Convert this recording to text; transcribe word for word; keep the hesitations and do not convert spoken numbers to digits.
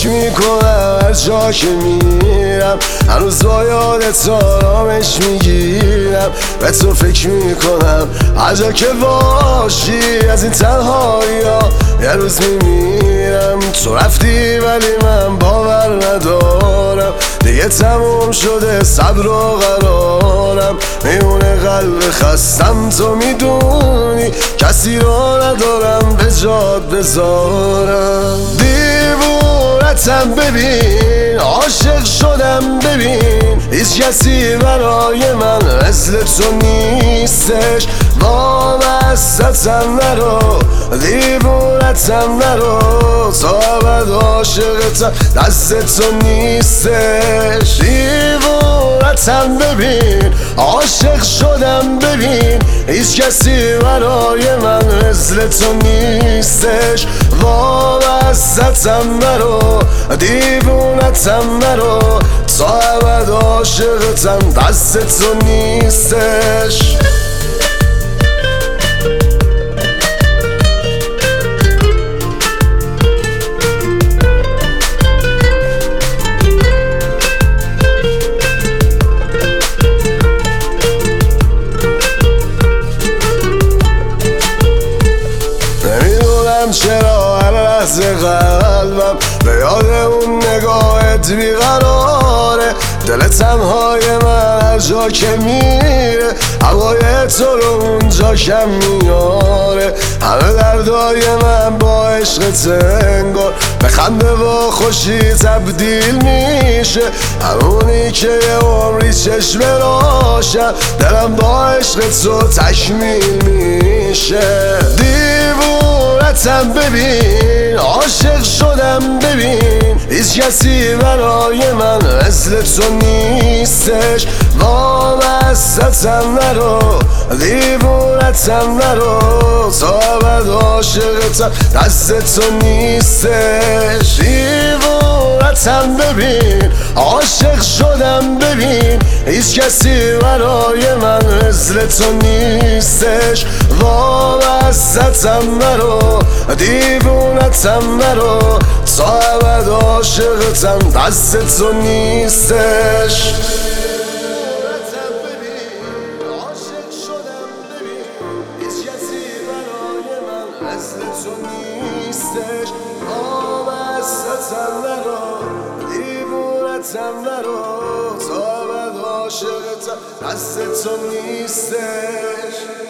فکر میکنم هر جا که میرم، هنوز با یادت آرامش میگیرم. به تو فکر میکنم هر جا که باشی، از این تنهایی ها یه روز میمیرم. تو رفتی ولی من باور ندارم، دیگه تموم شده صبر و قرارم. میونه قلب خستم تو میدونی، کسی رو ندارم به جات بذارم. دیوونتم ببین، عاشق شدم ببین، هیچ کسی برای من مثل تو نیستش. وابستم نرو، دیوونتم نرو، تا ابد عاشقتم دست تو نیستش. دیوونتم ببین، عاشق شدم ببین، هیچ کسی برای من مثل تو نیستش. وابستم نرو، دیوونتم نرو، تا ابد عاشقتم دست تو نیستش. چرا هر لحظه قلبم به یاد اون نگاهت بیقراره. دل تنهای من هر جا که میره، هوای تو رو اونجا کم میاره. همه دردای من با عشقت انگار به خنده و خوشی تبدیل میشه. همونی که یه عمری چشم روشن، دلم با عشق تو تکمیل میشه. دیوونتم ببین، عاشق شدم ببین، هیچ کسی برای من مثل تو نیستش. وابستم نرو، دیوونتم نرو، تا ابد عاشقتم دست تو نیستش. دیوونتم ببین، عاشق شدم ببین، هیچ کسی برای من مثل تو نیستش. وابستم نرو، دیوونتم نرو، تا ابد عاشقتم دست تو نیستش. مثل تو نیستش. وابستم نرو، دیوونتم نرو، تا ابد عاشقتم دست تو نیستش.